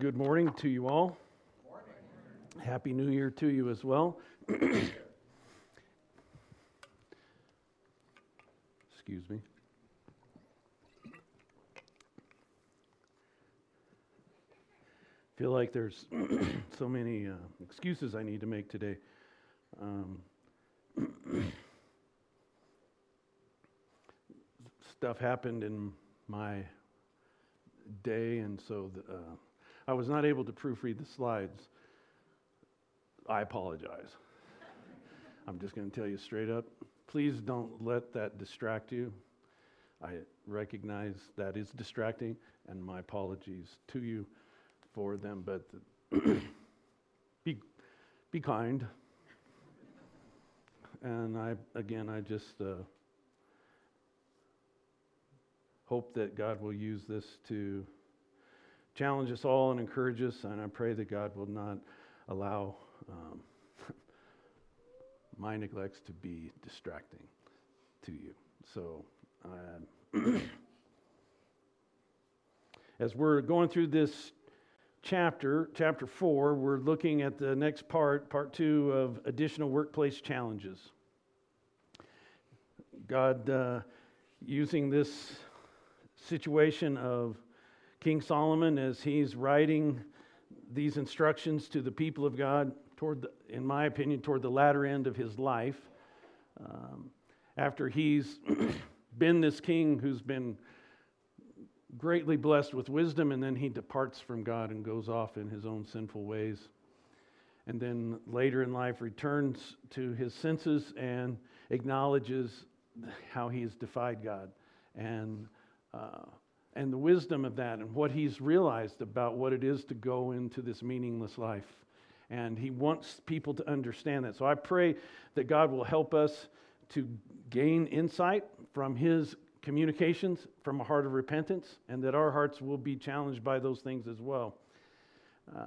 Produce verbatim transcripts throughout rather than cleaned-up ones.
Good morning to you all. Morning. Happy New Year to you as well. Excuse me. Feel like there's so many uh, excuses I need to make today. Um, stuff happened in my day, and so the, uh, I was not able to proofread the slides. I apologize. I'm just going to tell you straight up. Please don't let that distract you. I recognize that is distracting, and my apologies to you for them, but be be kind. And I again, I just uh, hope that God will use this to challenge us all and encourage us, and I pray that God will not allow um, my neglects to be distracting to you. So, uh, as we're going through this chapter, chapter four, we're looking at the next part, part two of additional workplace challenges. God uh, using this situation of King Solomon as he's writing these instructions to the people of God toward, the, in my opinion, toward the latter end of his life. Um, after he's been this king who's been greatly blessed with wisdom, and then he departs from God and goes off in his own sinful ways. And then later in life returns to his senses and acknowledges how he's defied God and uh, and the wisdom of that and what he's realized about what it is to go into this meaningless life. And he wants people to understand that. So I pray that God will help us to gain insight from his communications from a heart of repentance, and that our hearts will be challenged by those things as well. Uh,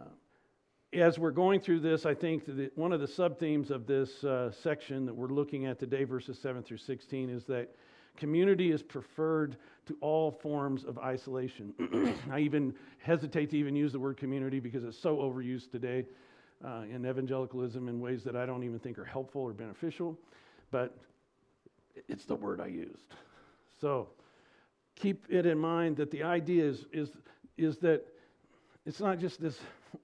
as we're going through this, I think that one of the sub-themes of this uh, section that we're looking at today, verses seven through sixteen, is that community is preferred to all forms of isolation. I even hesitate to even use the word community because it's so overused today uh, in evangelicalism in ways that I don't even think are helpful or beneficial, but it's the word I used. So keep it in mind that the idea is, is, is that it's not just this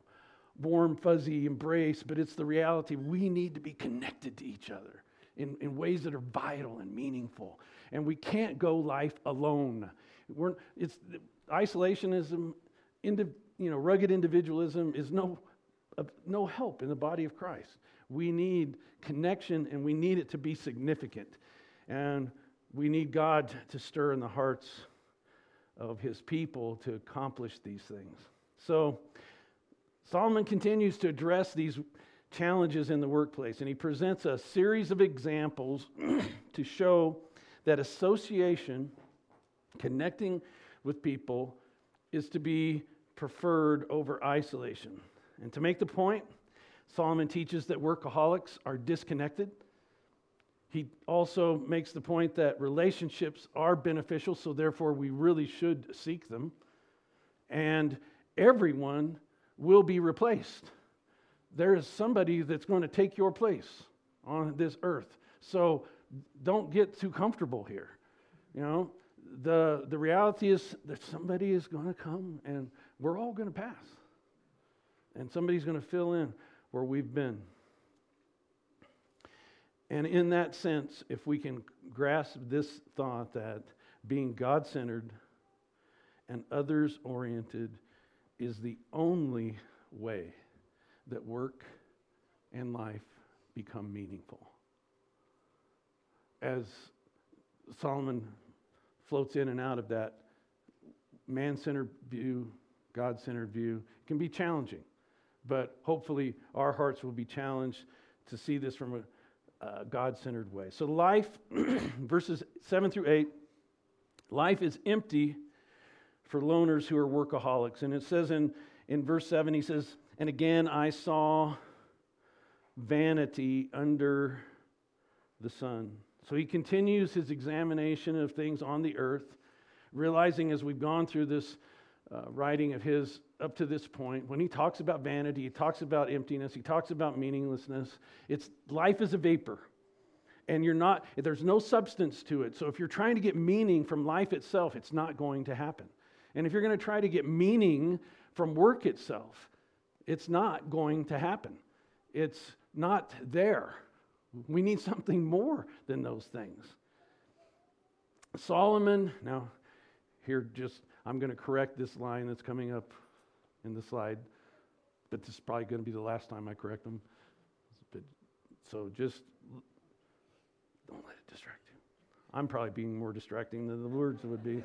warm, fuzzy embrace, but it's the reality we need to be connected to each other in, in ways that are vital and meaningful. And we can't go life alone. We're, it's isolationism, indi, you know, rugged individualism is no, uh, no help in the body of Christ. We need connection, and we need it to be significant. And we need God to stir in the hearts of his people to accomplish these things. So Solomon continues to address these challenges in the workplace, and he presents a series of examples to show that association, connecting with people, is to be preferred over isolation. And to make the point, Solomon teaches that workaholics are disconnected. He also makes the point that relationships are beneficial, so therefore we really should seek them. And everyone will be replaced. There is somebody that's going to take your place on this earth. So don't get too comfortable here. You know, the, the reality is that somebody is going to come, and we're all going to pass. And somebody's going to fill in where we've been. And in that sense, if we can grasp this thought that being God-centered and others-oriented is the only way that work and life become meaningful. As Solomon floats in and out of that man-centered view, God-centered view, it can be challenging. But hopefully our hearts will be challenged to see this from a Uh, God-centered way. So life, verses seven through eight, life is empty for loners who are workaholics. And it says in, in verse seven, he says, "And again I saw vanity under the sun." So he continues his examination of things on the earth, realizing as we've gone through this uh, writing of his up to this point, when he talks about vanity, he talks about emptiness, he talks about meaninglessness. It's life is a vapor, and you're not. There's no substance to it. So if you're trying to get meaning from life itself, it's not going to happen. And if you're going to try to get meaning from work itself, it's not going to happen. It's not there. We need something more than those things. Solomon, now here just, I'm going to correct this line that's coming up in the slide, but this is probably going to be the last time I correct them. So just don't let it distract you. I'm probably being more distracting than the words would be.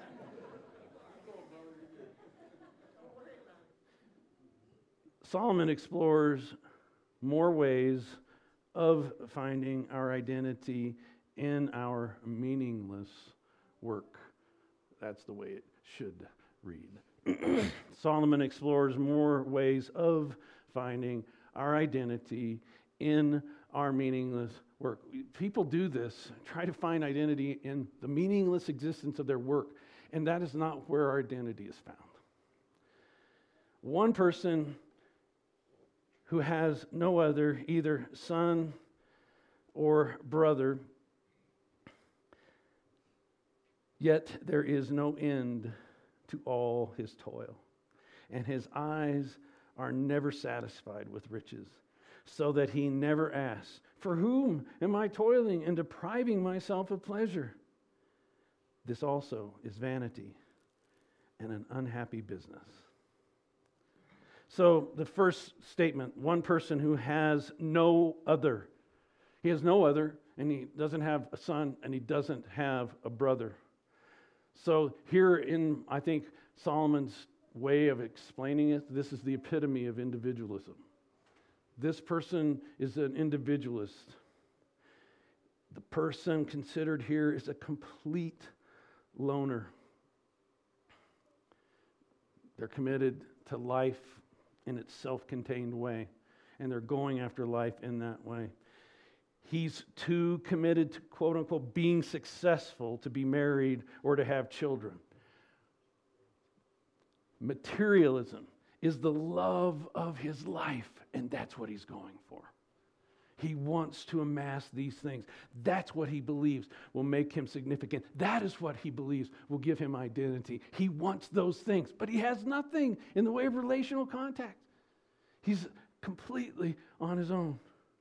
Solomon explores more ways of finding our identity in our meaningless work. That's the way it should read. Solomon explores more ways of finding our identity in our meaningless work. People do this, try to find identity in the meaningless existence of their work, and that is not where our identity is found. One person who has no other, either son or brother, yet there is no end to all his toil, and his eyes are never satisfied with riches, so that he never asks, "For whom am I toiling and depriving myself of pleasure?" This also is vanity and an unhappy business. So the first statement, one person who has no other. He has no other, and he doesn't have a son, and he doesn't have a brother. So here in, I think, Solomon's way of explaining it, this is the epitome of individualism. This person is an individualist. The person considered here is a complete loner. They're committed to life in its self-contained way, and they're going after life in that way. He's too committed to, quote unquote, being successful to be married or to have children. Materialism is the love of his life, and that's what he's going for. He wants to amass these things. That's what he believes will make him significant. That is what he believes will give him identity. He wants those things, but he has nothing in the way of relational contact. He's completely on his own.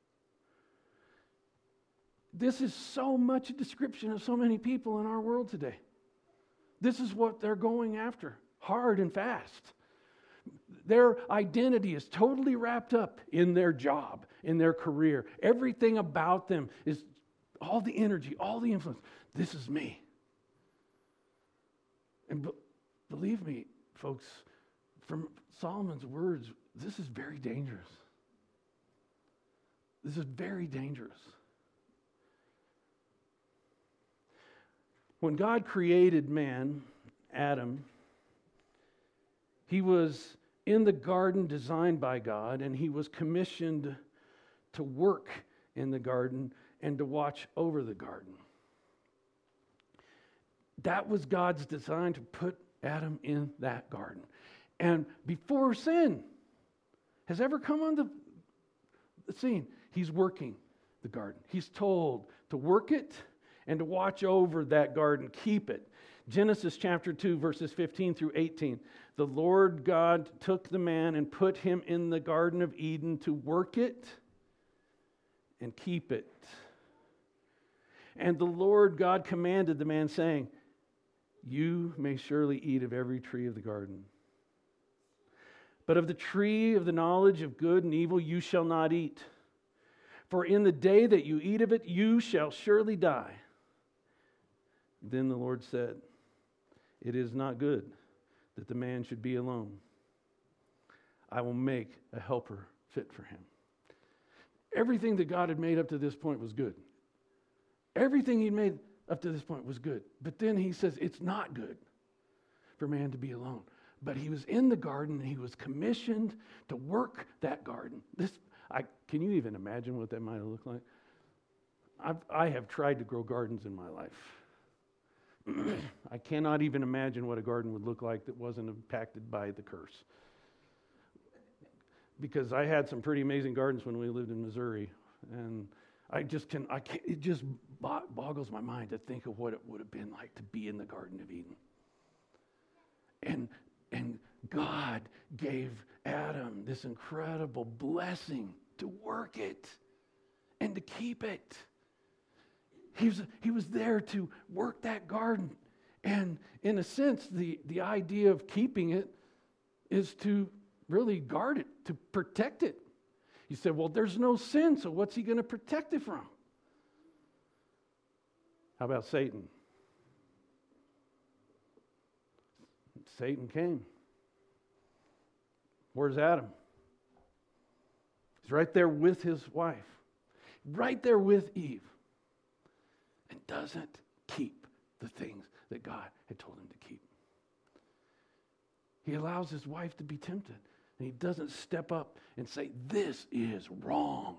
This is so much a description of so many people in our world today. This is what they're going after, hard and fast. Their identity is totally wrapped up in their job, in their career. Everything about them is all the energy, all the influence. This is me. And be- believe me, folks, from Solomon's words, this is very dangerous. This is very dangerous. When God created man, Adam, he was in the garden designed by God, and he was commissioned to work in the garden and to watch over the garden. That was God's design, to put Adam in that garden. And before sin has ever come on the, the scene, he's working the garden. He's told to work it and to watch over that garden, keep it. Genesis chapter two, verses fifteen through eighteen. The Lord God took the man and put him in the Garden of Eden to work it and keep it. And the Lord God commanded the man, saying, "You may surely eat of every tree of the garden, but of the tree of the knowledge of good and evil you shall not eat. For in the day that you eat of it, you shall surely die." Then the Lord said, "It is not good that the man should be alone. I will make a helper fit for him." Everything that God had made up to this point was good. Everything he'd made up to this point was good. But then he says it's not good for man to be alone. But he was in the garden, and he was commissioned to work that garden. This, I, can you even imagine what that might have looked like? I've, I have tried to grow gardens in my life. I cannot even imagine what a garden would look like that wasn't impacted by the curse. Because I had some pretty amazing gardens when we lived in Missouri, and I just can, I can't, it just boggles my mind to think of what it would have been like to be in the Garden of Eden. And, and God gave Adam this incredible blessing to work it and to keep it. He was, he was there to work that garden. And in a sense, the, the idea of keeping it is to really guard it, to protect it. You said, well, there's no sin, so what's he going to protect it from? How about Satan? Satan came. Where's Adam? He's right there with his wife, right there with Eve, and doesn't keep the things that God had told him to keep. He allows his wife to be tempted. And he doesn't step up and say, this is wrong.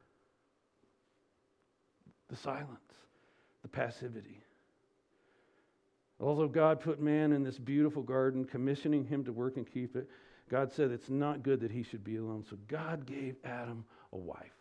The silence, the passivity. Although God put man in this beautiful garden, commissioning him to work and keep it, God said it's not good that he should be alone. So God gave Adam a wife.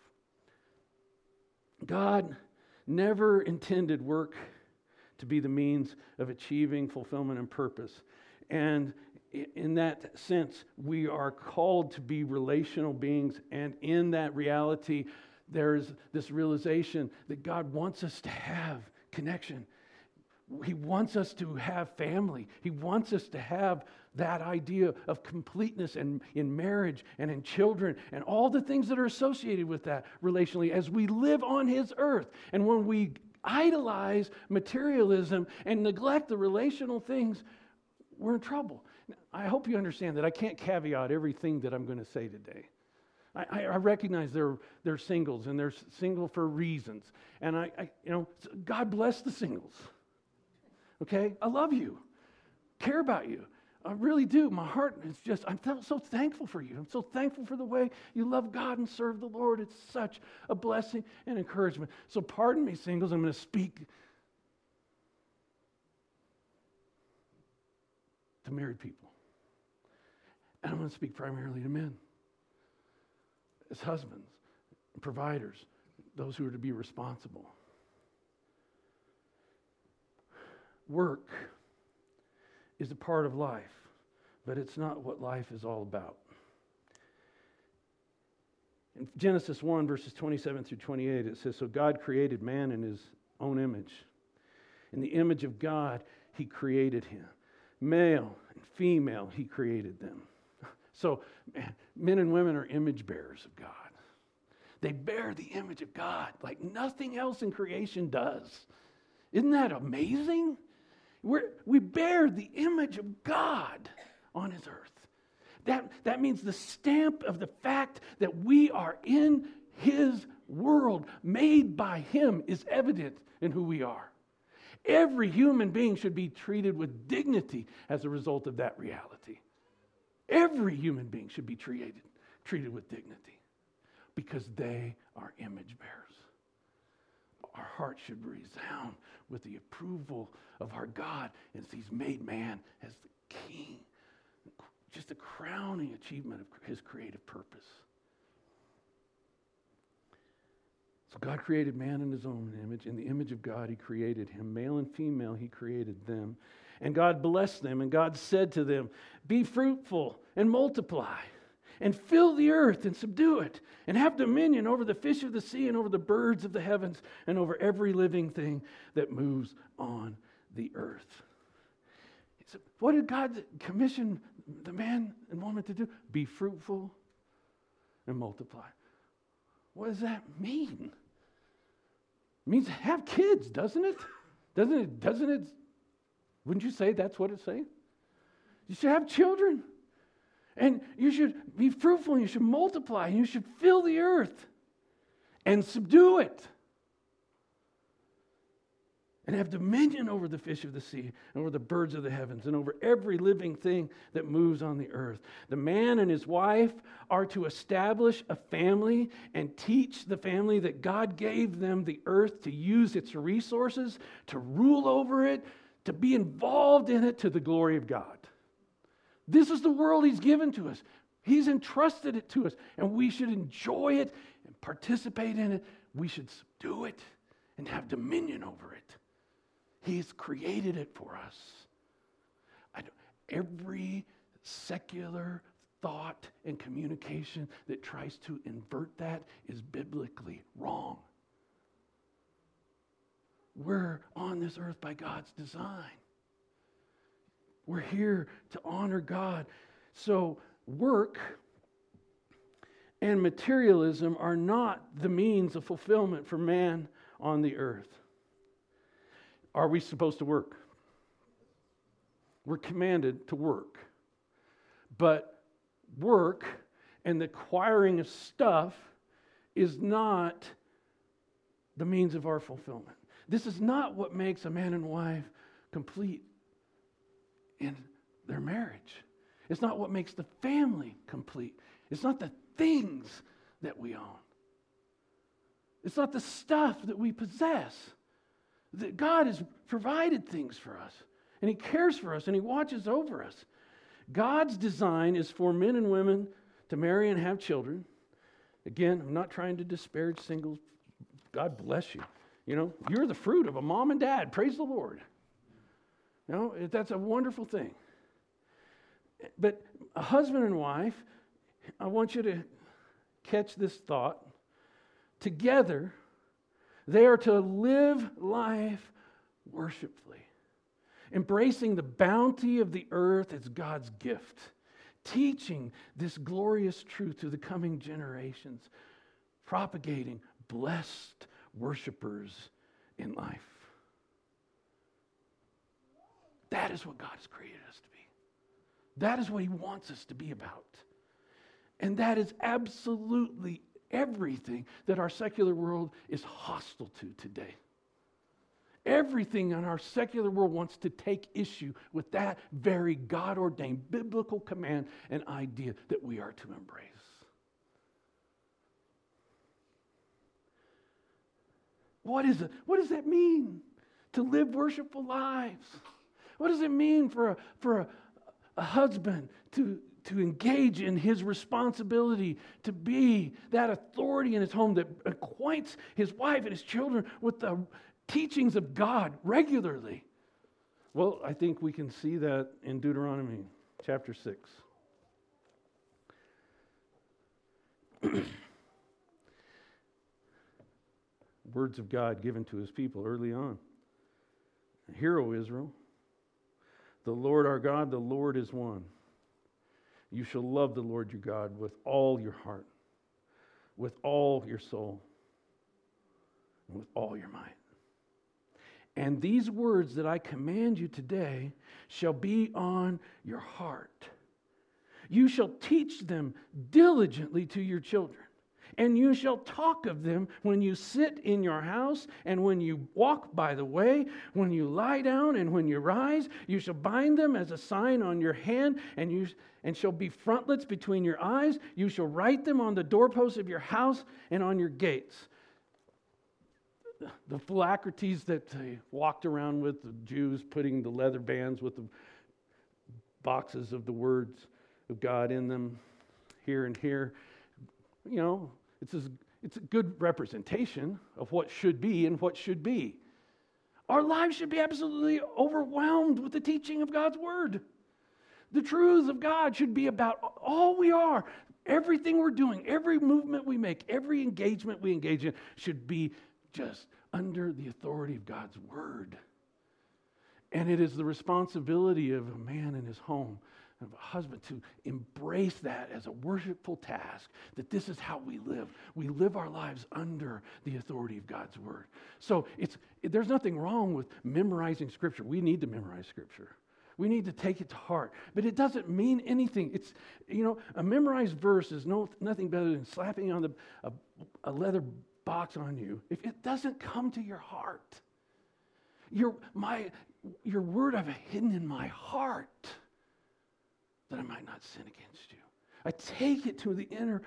God never intended work to be the means of achieving fulfillment and purpose. And in that sense, we are called to be relational beings, and in that reality, there's this realization that God wants us to have connection. He wants us to have family. He wants us to have that idea of completeness and in marriage and in children and all the things that are associated with that relationally as we live on His earth. And when we idolize materialism and neglect the relational things, we're in trouble. I hope you understand that I can't caveat everything that I'm going to say today. I, I recognize they're, they're singles, and they're single for reasons. And I, I, you know, God bless the singles. Okay? I love you. Care about you. I really do. My heart is just, I'm so thankful for you. I'm so thankful for the way you love God and serve the Lord. It's such a blessing and encouragement. So pardon me, singles, I'm going to speak to married people. And I'm going to speak primarily to men. As husbands, providers, those who are to be responsible. Work is a part of life, but it's not what life is all about. In Genesis one, verses twenty-seven through twenty-eight, it says, so God created man in His own image. In the image of God, He created him. Male and female, He created them. So, man, men and women are image bearers of God. They bear the image of God like nothing else in creation does. Isn't that amazing? We're, we bear the image of God on His earth. That, that means the stamp of the fact that we are in His world, made by Him, is evident in who we are. Every human being should be treated with dignity as a result of that reality. Every human being should be treated, treated with dignity because they are image bearers. Our hearts should resound with the approval of our God as He's made man as the king. Just a crowning achievement of His creative purpose. So God created man in His own image. In the image of God, He created him. Male and female, He created them. And God blessed them, and God said to them, be fruitful and multiply, and fill the earth and subdue it, and have dominion over the fish of the sea and over the birds of the heavens and over every living thing that moves on the earth. So what did God commission the man and woman to do? Be fruitful and multiply. What does that mean? It means have kids, doesn't it? Doesn't it? Doesn't it? Wouldn't you say that's what it's saying? You should have children. And you should be fruitful, and you should multiply, and you should fill the earth and subdue it. And have dominion over the fish of the sea, and over the birds of the heavens, and over every living thing that moves on the earth. The man and his wife are to establish a family and teach the family that God gave them the earth to use its resources, to rule over it, to be involved in it to the glory of God. This is the world He's given to us. He's entrusted it to us, and we should enjoy it and participate in it. We should subdue it and have dominion over it. He's created it for us. I don't, every secular thought and communication that tries to invert that is biblically wrong. We're on this earth by God's design. We're here to honor God. So work and materialism are not the means of fulfillment for man on the earth. Are we supposed to work? We're commanded to work. But work and the acquiring of stuff is not the means of our fulfillment. This is not what makes a man and wife complete in their marriage. It's not what makes the family complete. It's not the things that we own. It's not the stuff that we possess. That God has provided things for us, and He cares for us, and He watches over us. God's design is for men and women to marry and have children. Again, I'm not trying to disparage singles. God bless you. You know, you're the fruit of a mom and dad. Praise the Lord. You know, that's a wonderful thing. But a husband and wife, I want you to catch this thought. Together, they are to live life worshipfully, embracing the bounty of the earth as God's gift, teaching this glorious truth to the coming generations, propagating blessed worshipers in life. That is what God has created us to be. That is what He wants us to be about. And that is absolutely everything that our secular world is hostile to today. Everything in our secular world wants to take issue with that very God-ordained biblical command and idea that we are to embrace. What is it? What does that mean to live worshipful lives? What does it mean for a, for a, a husband to, to engage in his responsibility to be that authority in his home that acquaints his wife and his children with the teachings of God regularly? Well, I think we can see that in Deuteronomy chapter six. Words of God given to His people early on. Hear, O Israel, the Lord our God, the Lord is one. You shall love the Lord your God with all your heart, with all your soul, and with all your might. And these words that I command you today shall be on your heart. You shall teach them diligently to your children. And you shall talk of them when you sit in your house, and when you walk by the way, when you lie down, and when you rise. You shall bind them as a sign on your hand, and you and shall be frontlets between your eyes. You shall write them on the doorposts of your house and on your gates. The phylacteries that they walked around with, the Jews putting the leather bands with the boxes of the words of God in them, here and here. You know, it's a, it's a good representation of what should be and what should be. Our lives should be absolutely overwhelmed with the teaching of God's Word. The truths of God should be about all we are. Everything we're doing, every movement we make, every engagement we engage in should be just under the authority of God's Word. And it is the responsibility of a man in his home, of a husband, to embrace that as a worshipful task, that this is how we live. We live our lives under the authority of God's Word. So it's there's nothing wrong with memorizing Scripture. We need to memorize Scripture. We need to take it to heart. But it doesn't mean anything. It's, you know, a memorized verse is no, nothing better than slapping on the, a, a leather box on you if it doesn't come to your heart. Your, my, your word I've hidden in my heart, that I might not sin against you. I take it to the inner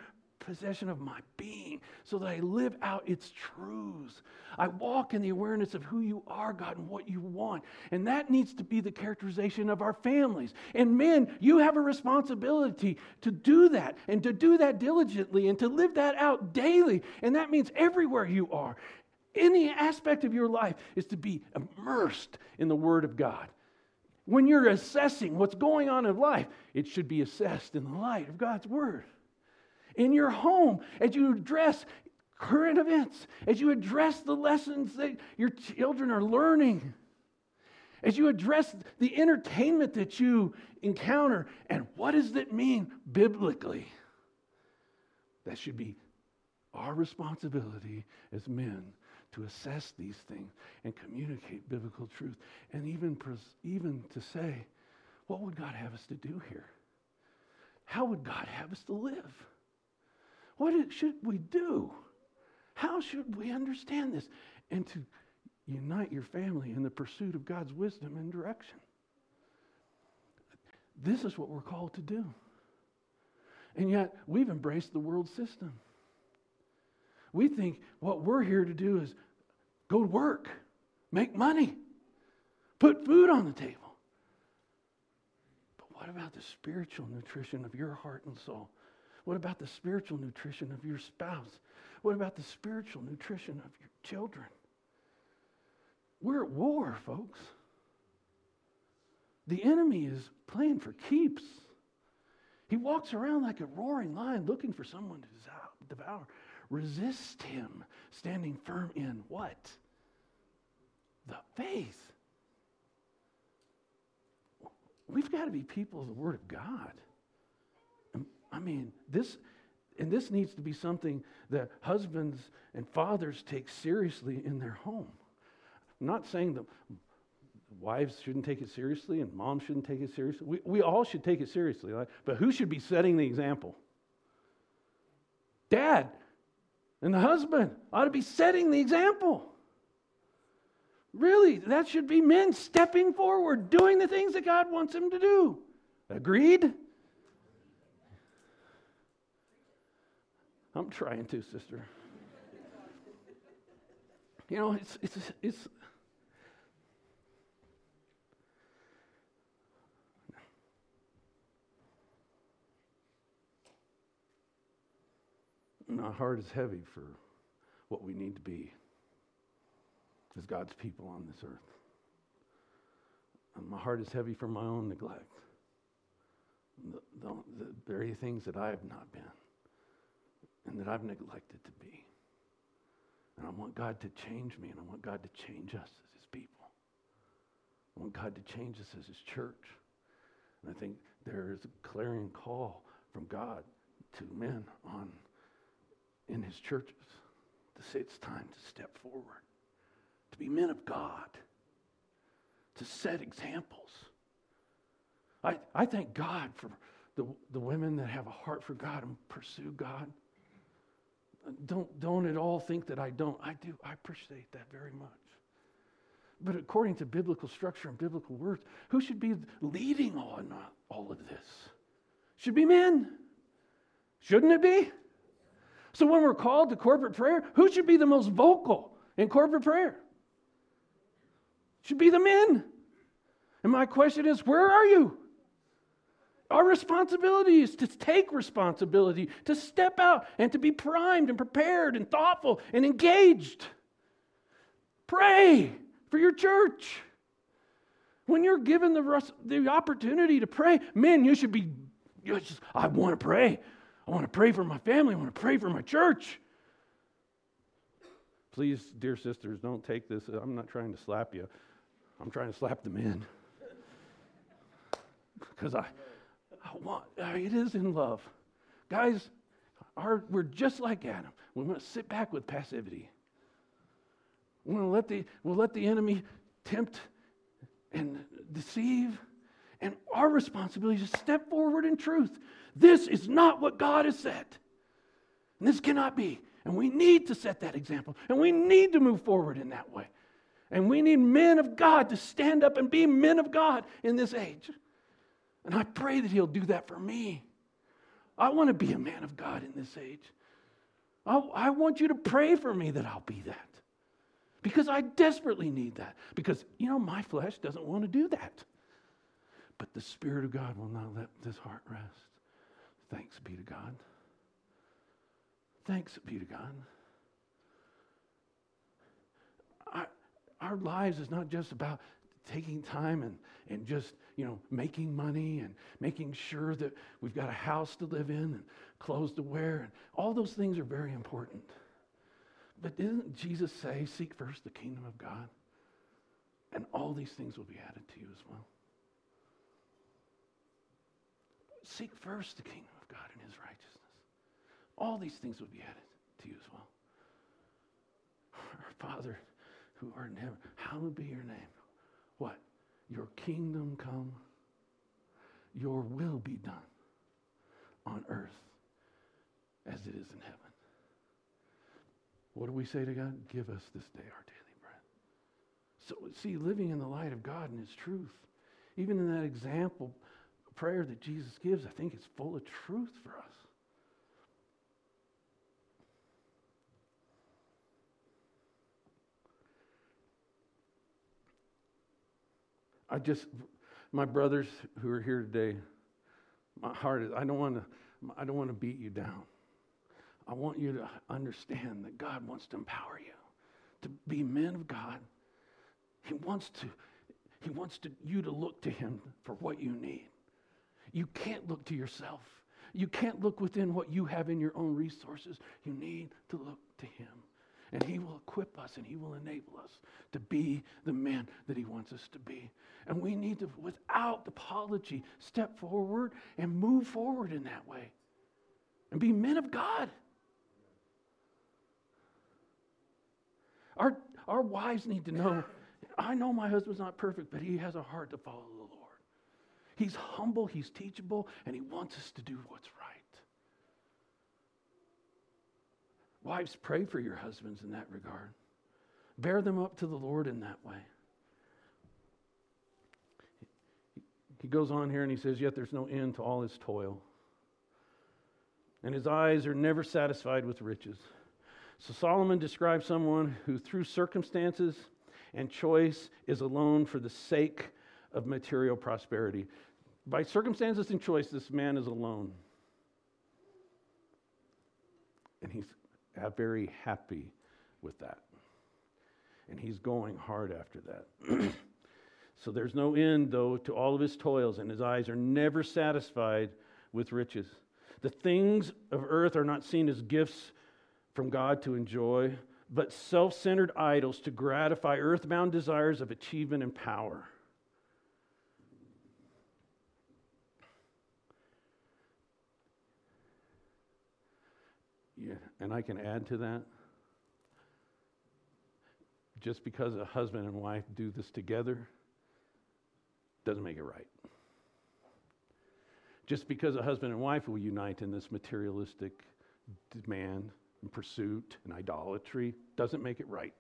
possession of my being so that I live out its truths. I walk in the awareness of who you are, God, and what you want. And that needs to be the characterization of our families. And men, you have a responsibility to do that and to do that diligently and to live that out daily. And that means everywhere you are, any aspect of your life is to be immersed in the Word of God. When you're assessing what's going on in life, it should be assessed in the light of God's Word. In your home, as you address current events, as you address the lessons that your children are learning, as you address the entertainment that you encounter, and what does that mean biblically? That should be our responsibility as men to assess these things and communicate biblical truth, and even, even to say, what would God have us to do here? How would God have us to live? What should we do? How should we understand this? And to unite your family in the pursuit of God's wisdom and direction. This is what we're called to do. And yet, we've embraced the world system. We think what we're here to do is go to work, make money, put food on the table. But what about the spiritual nutrition of your heart and soul? What about the spiritual nutrition of your spouse? What about the spiritual nutrition of your children? We're at war, folks. The enemy is playing for keeps. He walks around like a roaring lion looking for someone to devour. Resist him, standing firm in what? The faith. We've got to be people of the Word of God. I mean, this, and this needs to be something that husbands and fathers take seriously in their home. I'm not saying that wives shouldn't take it seriously and moms shouldn't take it seriously. We, we all should take it seriously. Right? But who should be setting the example? Dad and the husband ought to be setting the example. Really, that should be men stepping forward, doing the things that God wants them to do. Agreed? I'm trying to, sister. You know, it's it's it's my heart is heavy for what we need to be as God's people on this earth. And my heart is heavy for my own neglect. The, the, the very things that I have not been and that I've neglected to be. And I want God to change me, and I want God to change us as His people. I want God to change us as His church. And I think there is a clarion call from God to men on in His churches to say it's time to step forward, to be men of God, to set examples. I, I thank God for the, the women that have a heart for God and pursue God. Don't, don't at all think that I don't. I do. I appreciate that very much. But according to biblical structure and biblical words, who should be leading all, all of this? Should be men. Shouldn't it be? So when we're called to corporate prayer, who should be the most vocal in corporate prayer? Should be the men. And my question is, where are you? Our responsibility is to take responsibility, to step out and to be primed and prepared and thoughtful and engaged. Pray for your church. When you're given the, the opportunity to pray, men, you should be, you just, I want to pray. I want to pray for my family. I want to pray for my church. Please, dear sisters, don't take this. I'm not trying to slap you. I'm trying to slap the men. Because I... I want, it is in love. Guys, our, we're just like Adam. We want to sit back with passivity. We want to let the, we'll let the enemy tempt and deceive. And our responsibility is to step forward in truth. This is not what God has said. And this cannot be. And we need to set that example. And we need to move forward in that way. And we need men of God to stand up and be men of God in this age. And I pray that He'll do that for me. I want to be a man of God in this age. I, I want you to pray for me that I'll be that. Because I desperately need that. Because, you know, my flesh doesn't want to do that. But the Spirit of God will not let this heart rest. Thanks be to God. Thanks be to God. Our, our lives is not just about taking time and, and just, you know, making money and making sure that we've got a house to live in and clothes to wear. And all those things are very important. But didn't Jesus say, seek first the kingdom of God? And all these things will be added to you as well. Seek first the kingdom of God and his righteousness. All these things will be added to you as well. Our Father who art in heaven, hallowed be your name. What? Your kingdom come, your will be done on earth as it is in heaven. What do we say to God? Give us this day our daily bread. So, see, living in the light of God and his truth, even in that example prayer that Jesus gives, I think it's full of truth for us. I just, my brothers who are here today, my heart is, I don't want to, I don't want to beat you down. I want you to understand that God wants to empower you to be men of God. He wants to, he wants to, you to look to him for what you need. You can't look to yourself. You can't look within what you have in your own resources. You need to look to him. And he will equip us and he will enable us to be the men that he wants us to be. And we need to, without apology, step forward and move forward in that way. And be men of God. Our, our wives need to know, I know my husband's not perfect, but he has a heart to follow the Lord. He's humble, he's teachable, and he wants us to do what's right. Wives, pray for your husbands in that regard. Bear them up to the Lord in that way. He goes on here and he says, yet there's no end to all his toil. And his eyes are never satisfied with riches. So Solomon describes someone who through circumstances and choice is alone for the sake of material prosperity. By circumstances and choice, this man is alone. And he's very happy with that. And he's going hard after that. So there's no end, though, to all of his toils, and his eyes are never satisfied with riches. The things of earth are not seen as gifts from God to enjoy, but self-centered idols to gratify earthbound desires of achievement and power. Yeah, and I can add to that. Just because a husband and wife do this together doesn't make it right. Just because a husband and wife will unite in this materialistic demand and pursuit and idolatry doesn't make it right.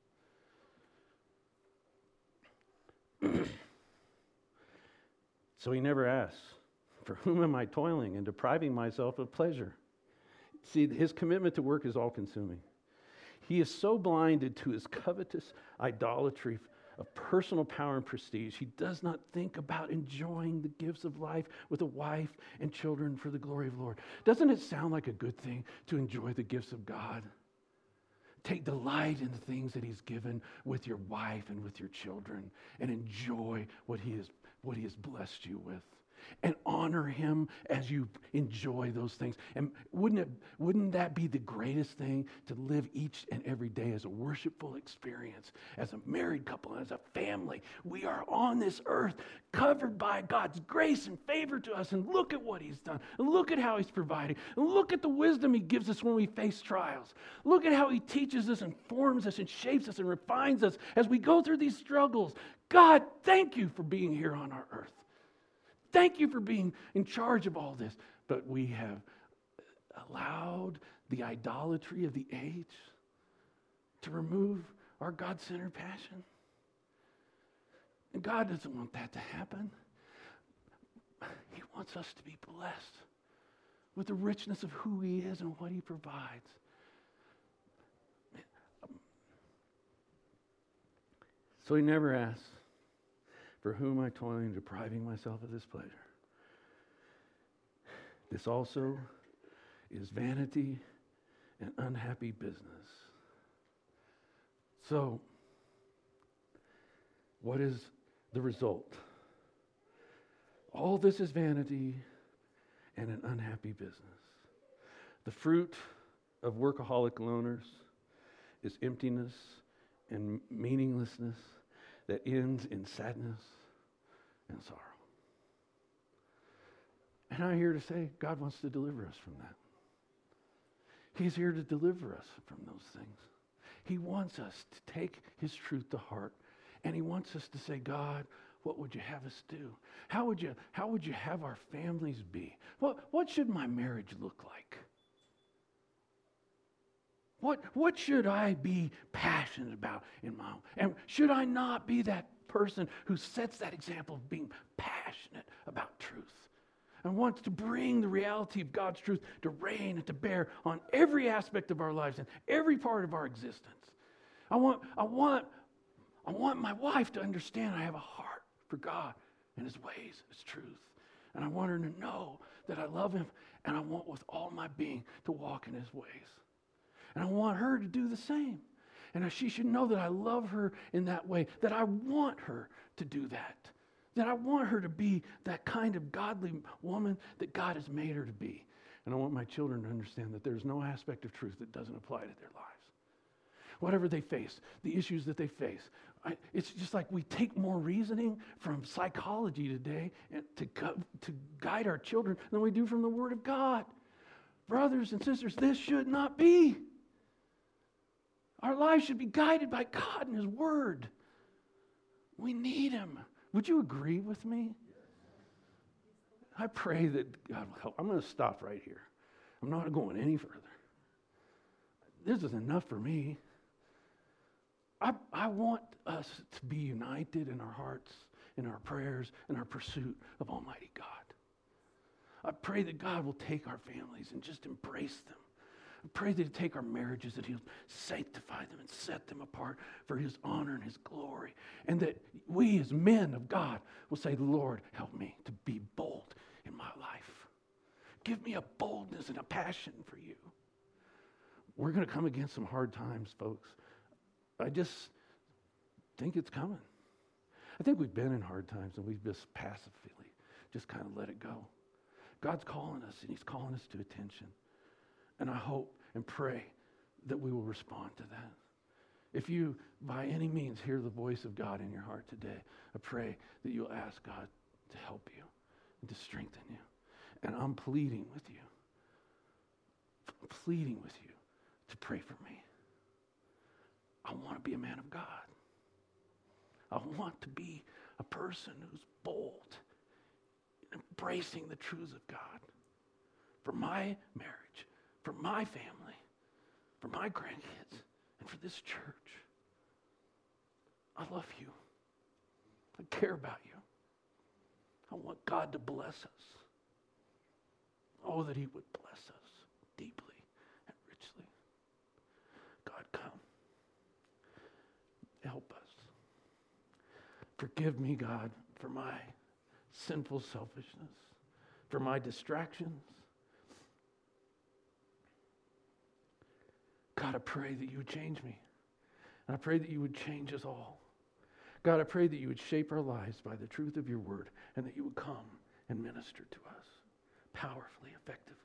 So he never asks, for whom am I toiling and depriving myself of pleasure? See, his commitment to work is all-consuming. He is so blinded to his covetous idolatry of personal power and prestige, he does not think about enjoying the gifts of life with a wife and children for the glory of the Lord. Doesn't it sound like a good thing to enjoy the gifts of God? Take delight in the things that he's given with your wife and with your children, and enjoy what he has, what he has blessed you with. And honor him as you enjoy those things. And wouldn't it, wouldn't that be the greatest thing, to live each and every day as a worshipful experience, as a married couple, as a family? We are on this earth covered by God's grace and favor to us. And look at what he's done. And look at how he's provided. And look at the wisdom he gives us when we face trials. Look at how he teaches us and forms us and shapes us and refines us as we go through these struggles. God, thank you for being here on our earth. Thank you for being in charge of all this. But we have allowed the idolatry of the age to remove our God-centered passion. And God doesn't want that to happen. He wants us to be blessed with the richness of who he is and what he provides. So he never asks, for whom I toil, depriving myself of this pleasure. This also is vanity and unhappy business. So, what is the result? All this is vanity and an unhappy business. The fruit of workaholic loners is emptiness and meaninglessness that ends in sadness and sorrow. And I'm here to say God wants to deliver us from that. He's here to deliver us from those things. He wants us to take his truth to heart, and he wants us to say, God, what would you have us do? How would you, how would you have our families be? What, what should my marriage look like? What, what should I be passionate about in my home? And should I not be that person who sets that example of being passionate about truth and wants to bring the reality of God's truth to reign and to bear on every aspect of our lives and every part of our existence? I want, I want, I want my wife to understand I have a heart for God and his ways, his truth. And I want her to know that I love him, and I want with all my being to walk in his ways. And I want her to do the same. And she should know that I love her in that way, that I want her to do that, that I want her to be that kind of godly woman that God has made her to be. And I want my children to understand that there's no aspect of truth that doesn't apply to their lives. Whatever they face, the issues that they face, I, it's just like we take more reasoning from psychology today and to, to guide our children than we do from the Word of God. Brothers and sisters, this should not be. Our lives should be guided by God and his Word. We need him. Would you agree with me? I pray that God will help. I'm going to stop right here. I'm not going any further. This is enough for me. I, I want us to be united in our hearts, in our prayers, in our pursuit of Almighty God. I pray that God will take our families and just embrace them. I pray that he'll take our marriages, that he'll sanctify them and set them apart for his honor and his glory. And that we as men of God will say, Lord, help me to be bold in my life. Give me a boldness and a passion for you. We're going to come against some hard times, folks. I just think it's coming. I think we've been in hard times and we've just passively just kind of let it go. God's calling us, and he's calling us to attention. And I hope and pray that we will respond to that. If you, by any means, hear the voice of God in your heart today, I pray that you'll ask God to help you and to strengthen you. And I'm pleading with you, I'm pleading with you to pray for me. I want to be a man of God. I want to be a person who's bold in embracing the truths of God for my marriage, for my family, for my grandkids, and for this church. I love you. I care about you. I want God to bless us. Oh, that he would bless us deeply and richly. God, come. Help us. Forgive me, God, for my sinful selfishness, for my distractions. God, I pray that you would change me. And I pray that you would change us all. God, I pray that you would shape our lives by the truth of your word, and that you would come and minister to us powerfully, effectively.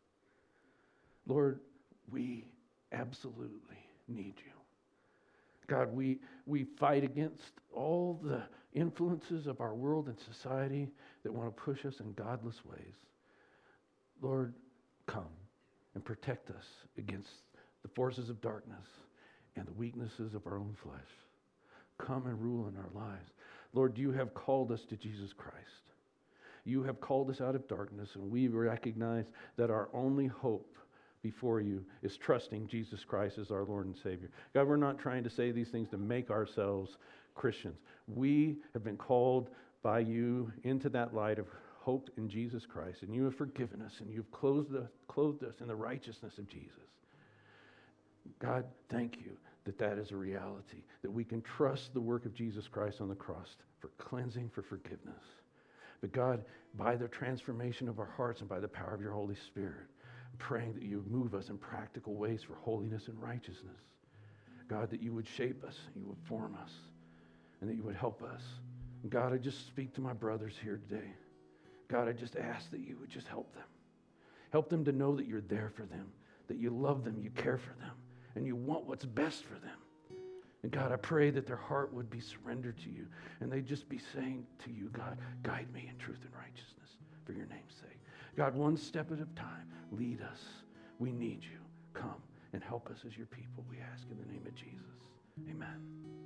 Lord, we absolutely need you. God, we, we fight against all the influences of our world and society that want to push us in godless ways. Lord, come and protect us against the forces of darkness and the weaknesses of our own flesh. Come and rule in our lives. Lord, you have called us to Jesus Christ. You have called us out of darkness, and we recognize that our only hope before you is trusting Jesus Christ as our Lord and Savior. God, we're not trying to say these things to make ourselves Christians. We have been called by you into that light of hoped in Jesus Christ, and you have forgiven us, and you've clothed, the, clothed us in the righteousness of Jesus. God, thank you that that is a reality, that we can trust the work of Jesus Christ on the cross for cleansing, for forgiveness. But God, by the transformation of our hearts and by the power of your Holy Spirit, I'm praying that you would move us in practical ways for holiness and righteousness. God, that you would shape us, you would form us, and that you would help us. And God, I just speak to my brothers here today. God, I just ask that you would just help them. Help them to know that you're there for them, that you love them, you care for them, and you want what's best for them. And God, I pray that their heart would be surrendered to you, and they'd just be saying to you, God, guide me in truth and righteousness for your name's sake. God, one step at a time, lead us. We need you. Come and help us as your people, we ask in the name of Jesus. Amen.